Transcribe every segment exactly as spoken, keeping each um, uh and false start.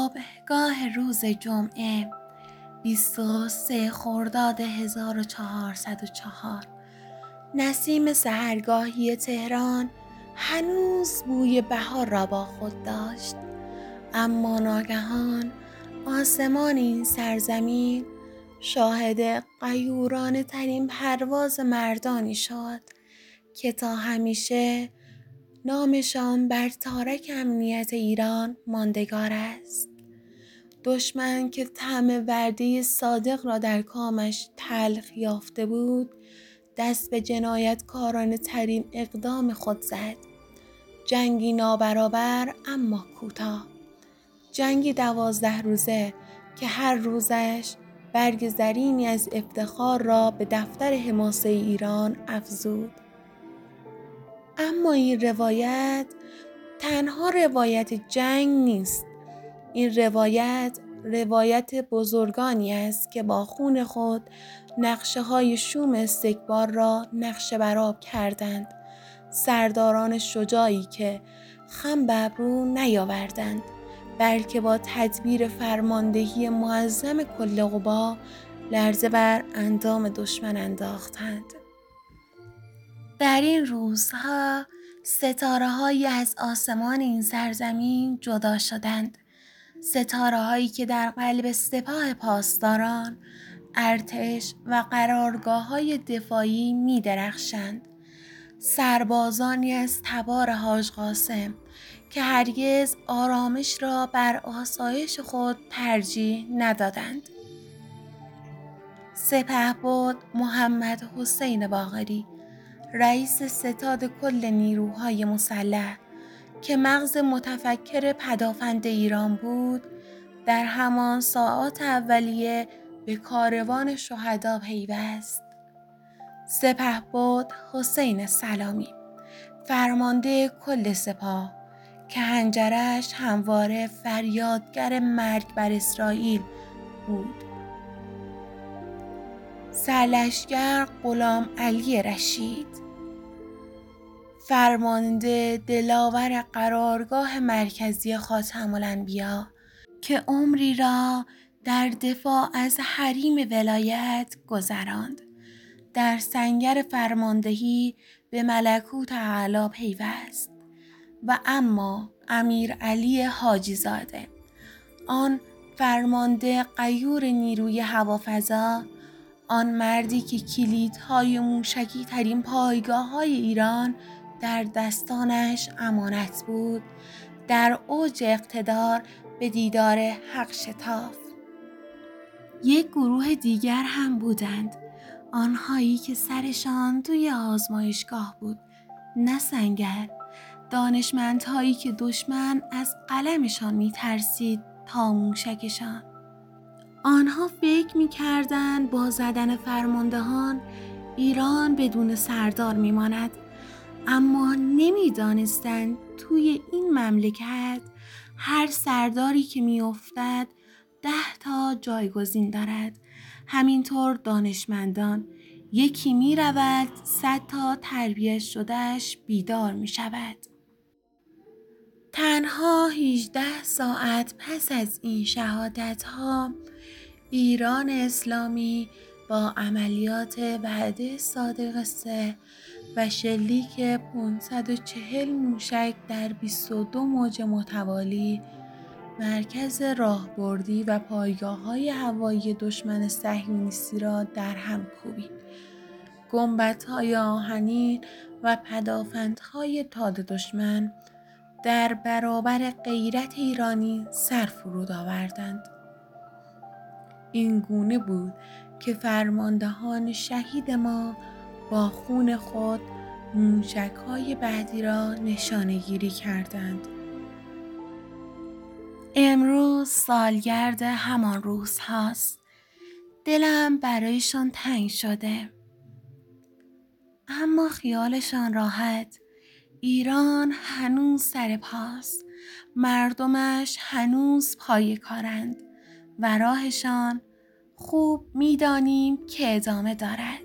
صبحگاه روز جمعه بیست و سوم خرداد هزار و چهارصد و چهار نسیم سحرگاهی تهران هنوز بوی بهار را با خود داشت، اما ناگهان آسمان این سرزمین شاهد غیورانه ترین پرواز مردانی شد که تا همیشه نامشان بر تارک امنیت ایران ماندگار است. دشمن که طعم وعده صادق را در کامش تلخ یافته بود، دست به جنایتکارانه ترین اقدام خود زد. جنگی نابرابر اما کوتاه، جنگی دوازده روزه که هر روزش برگ زرینی از افتخار را به دفتر حماسه ایران افزود. اما این روایت تنها روایت جنگ نیست. این روایت روایت بزرگانی است که با خون خود نقشه های شوم استکبار را نقشه برآب کردند. سرداران شجاعی که خم به ابرو نیاوردند، بلکه با تدبیر فرماندهی معظم کل قوا لرزه بر اندام دشمن انداختند. در این روزها ستاره‌هایی از آسمان این سرزمین جدا شدند. ستاره‌هایی که در قلب سپاه پاسداران، ارتش و قرارگاه‌های دفاعی می‌درخشند. سربازانی از تبار حاج قاسم که هرگز آرامش را بر آسایش خود ترجیح ندادند. سپهبد محمد حسین باقری، رئیس ستاد کل نیروهای مسلح که مغز متفکر پدافند ایران بود، در همان ساعات اولیه به کاروان شهدا پیوست. سپهبد حسین سلامی، فرمانده کل سپاه که حنجرش همواره فریادگر مرگ بر اسرائیل بود. سرلشکر غلام علی رشید، فرمانده دلاور قرارگاه مرکزی خاتم الانبیا که عمری را در دفاع از حریم ولایت گذراند، در سنگر فرماندهی به ملکوت اعلی پیوست. و اما امیر علی حاجی زاده، آن فرمانده غیور نیروی هوافضا، آن مردی که کلیدهای موشکی ترین پایگاه های ایران در دستانش امانت بود، در اوج اقتدار به دیدار حق شتاف. یک گروه دیگر هم بودند، آنهایی که سرشان توی آزمایشگاه بود، نه سنگر. دانشمندهایی که دشمن از قلمشان می ترسید تا موشکشان. آنها فکر می کردند با زدن فرماندهان ایران بدون سردار می ماند، اما نمی دانستند توی این مملکت هر سرداری که می افتد ده تا جایگزین دارد. همینطور دانشمندان، یکی می رود صد تا تربیت شدهش بیدار می شود. تنها هجده ساعت پس از این شهادت ها، ایران اسلامی با عملیات وعده صادق سه و شلیک پانصد و چهل موشک در بیست و دو موج متوالی مرکز راهبردی و پایگاه‌های هوایی دشمن صهیونیستی را در هم کوبید. گنبدهای آهنین و پدافندهای تاد دشمن در برابر غیرت ایرانی سر فرود آوردند. این گونه بود که فرماندهان شهید ما با خون خود موشک‌های بعدی را نشانه‌گیری کردند. امروز سالگرد همان روز هاست. دلم برایشان تنگ شده، اما خیالشان راحت. ایران هنوز سر پاست، مردمش هنوز پای کارند و راهشان خوب می‌دانیم که ادامه دارد.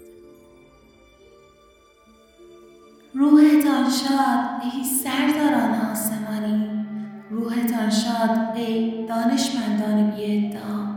روحتان شاد ای سرداران آسمانی، روحتان شاد ای دانشمندان بی‌ادعا.